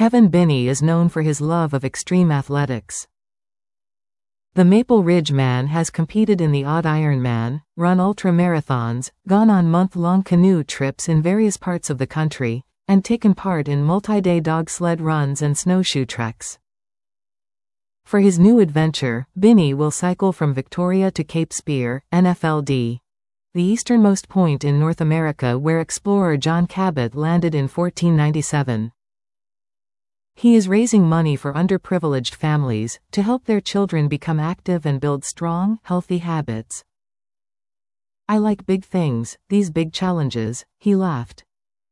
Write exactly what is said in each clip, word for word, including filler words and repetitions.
Kevin Binney is known for his love of extreme athletics. The Maple Ridge Man has competed in the odd Ironman, run ultra-marathons, gone on month-long canoe trips in various parts of the country, and taken part in multi-day dog sled runs and snowshoe treks. For his new adventure, Binney will cycle from Victoria to Cape Spear, N F L D, the easternmost point in North America where explorer John Cabot landed in fourteen ninety-seven. He is raising money for underprivileged families, to help their children become active and build strong, healthy habits. "I like big things, these big challenges," he laughed.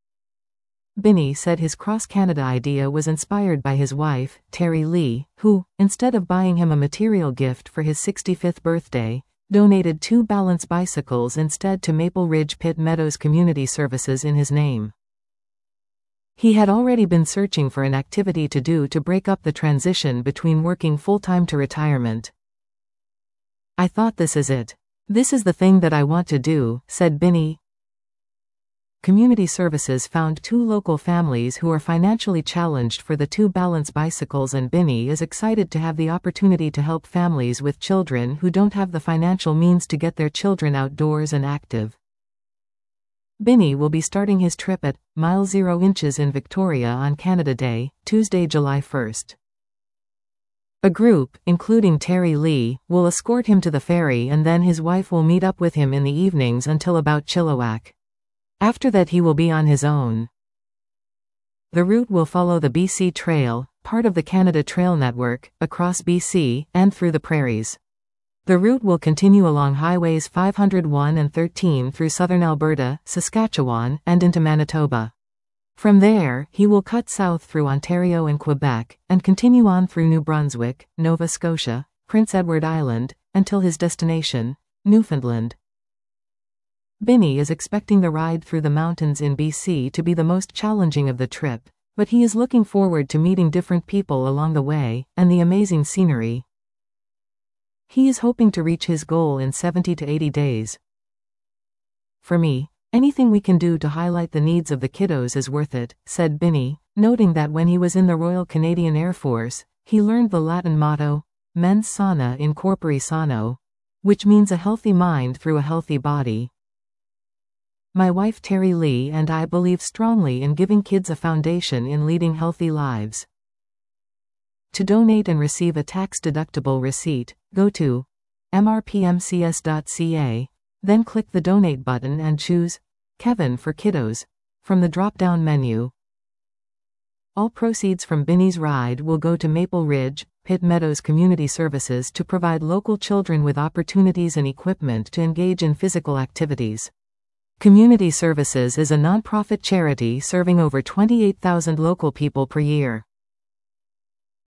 Binney said his cross-Canada idea was inspired by his wife, Terry Lee, who, instead of buying him a material gift for his sixty-fifth birthday, donated two Balance bicycles instead to Maple Ridge Pitt Meadows Community Services in his name. He had already been searching for an activity to do to break up the transition between working full-time to retirement. "I thought this is it. This is the thing that I want to do," said Binney. Community Services found two local families who are financially challenged for the two Balance bicycles, and Binney is excited to have the opportunity to help families with children who don't have the financial means to get their children outdoors and active. Binney will be starting his trip at Mile Zero Inches in Victoria on Canada Day, Tuesday, July first. A group, including Terry Lee, will escort him to the ferry, and then his wife will meet up with him in the evenings until about Chilliwack. After that he will be on his own. The route will follow the B C Trail, part of the Canada Trail Network, across B C, and through the prairies. The route will continue along Highways five oh one and thirteen through southern Alberta, Saskatchewan, and into Manitoba. From there, he will cut south through Ontario and Quebec, and continue on through New Brunswick, Nova Scotia, Prince Edward Island, until his destination, Newfoundland. Binney is expecting the ride through the mountains in B C to be the most challenging of the trip, but he is looking forward to meeting different people along the way, and the amazing scenery. He is hoping to reach his goal in seventy to eighty days. "For me, anything we can do to highlight the needs of the kiddos is worth it," said Binney, noting that when he was in the Royal Canadian Air Force, he learned the Latin motto, "Mens sana in corpore sano," which means a healthy mind through a healthy body. "My wife Terry Lee and I believe strongly in giving kids a foundation in leading healthy lives." To donate and receive a tax-deductible receipt, go to m r p m c s dot c a, then click the Donate button and choose Kevin for Kiddos from the drop-down menu. All proceeds from Binney's ride will go to Maple Ridge, Pitt Meadows Community Services to provide local children with opportunities and equipment to engage in physical activities. Community Services is a non-profit charity serving over twenty-eight thousand local people per year.